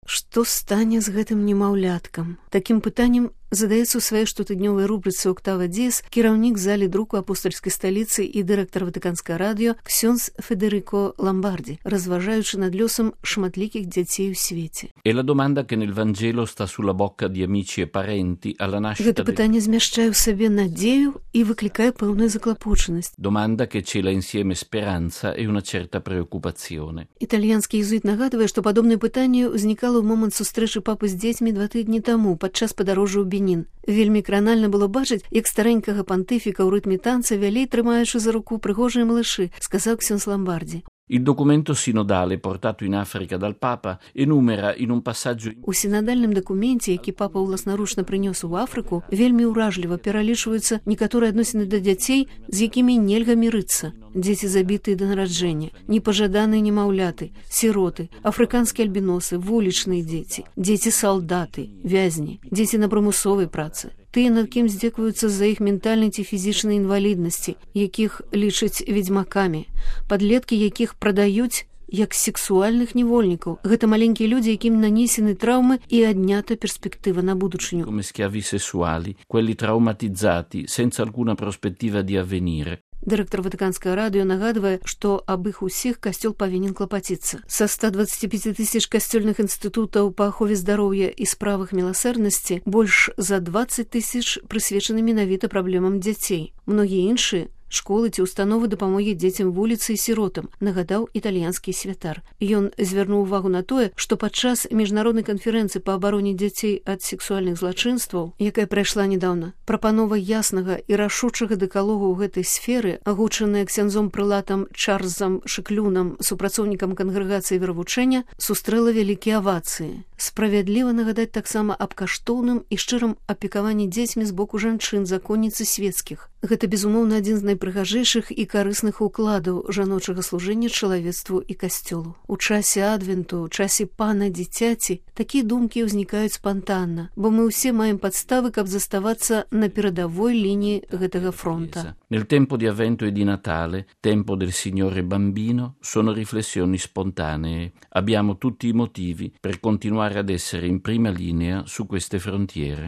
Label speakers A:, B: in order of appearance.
A: Што стане з гэтым немаўляткам? Такім пытаннем задаецца ў сваёй штотыднёвай рубрыцы «Октава Диес» кіраўнік залі друку апостольскай сталіцы і дырэктар Ватыканскае радыё ксёндз Федерико Ламбарди, разважаючы над лёсам шматлікіх дзяцей у свеце.
B: E la domanda che nel Vangelo sta sulla bocca di amici e parenti alla nascita.
A: Гэта пытанне змяшчае ў сабе надзею і выклікае пэўную заклапочанасць.
B: Domanda che cela insieme speranza e una certa preoccupazione.
A: Італьянскі езуіт нагадвае, што падобнае пытанне ўзнікала ў момант сустрэчы папы з дзецьмі 2 тыдні таму падчас падарожжа ў Бенін. Вельмі кранальна было бачыць, як старэнькага пантыфіка ў рытме танца вялей, трымаючы за руку прыгожыя малышы, сказаў ксёндз Ламбарди.
B: Il documento sinodale portato in Africa dal Papa enumera in un passaggio.
A: У сінадальным дакуменце, які папа ўласнаручна прынёс у Афрыку, вельмі ўражліва пералічваюцца некаторыя адносіны да дзяцей, з якімі нельга мірыцца. Дзеці забітыя да нараджэння, непажаданыя немаўляты, сіроты, афрыканскія альбіносы, вулічныя дзеці, дзеці-салдаты, вязні, дзеці на прымусовай працы. Тыя, над кім здзекваюцца з-за іх ментальнай ці фізічнай інваліднасці, якіх лічаць ведзьмакамі, падлеткі якіх прадаюць як сексуальных невольнікаў. Гэта маленькія людзі, якім нанесены траўмы і аднята перспектыва на будучыню.
B: Come schiavi sessuali, quelli traumatizzati senza alcuna prospettiva di avvenire.
A: Дырэктар Ватыканскае радыё нагадвае, што аб іх усіх касцёл павінен клапаціцца. Са 125 тысяч касцёльных інстытутаў па ахове здароўя і справах міласэрнасці больш за 20 тысяч прысвечаны менавіта праблемам дзяцей. Многія іншыя школы ці установы дапамогі дзецям вуліцы і сіротам, нагадаў італьянскі святар. Ён звярнуў увагу на тое, што падчас міжнароднай канферэнцыі па абароне дзяцей ад сексуальных злачынстваў, якая прайшла нядаўна, прапанова яснага і рашучага дэкалогу ў гэтай сферы, агучаная ксяндзом прылатам Чарльзам Шыклюнам, супрацоўнікам кангрэгацыі веравучэння, сустрэла вялікія авацыі. Справядліва нагадаць таксама аб каштоўным і шчырым апекаванні дзецьмі з боку жанчын, законніцы свецкіх. Гэта, безумоўна, адзін з найпрыгажэйшых і карысных укладаў жаночага служэння чалавецтву і касцёлу. У часе адвенту, у часе пана дзіцяці, такія думкі ўзнікаюць спантанна, бо мы ўсе маем падставы, каб заставацца на перадавой лініі гэтага фронта.
B: Nel tempo di Avvento e di Natale, tempo del Signore Bambino, sono riflessioni spontanee. Abbiamo tutti i motivi per continuare ad essere in prima linea su queste frontiere.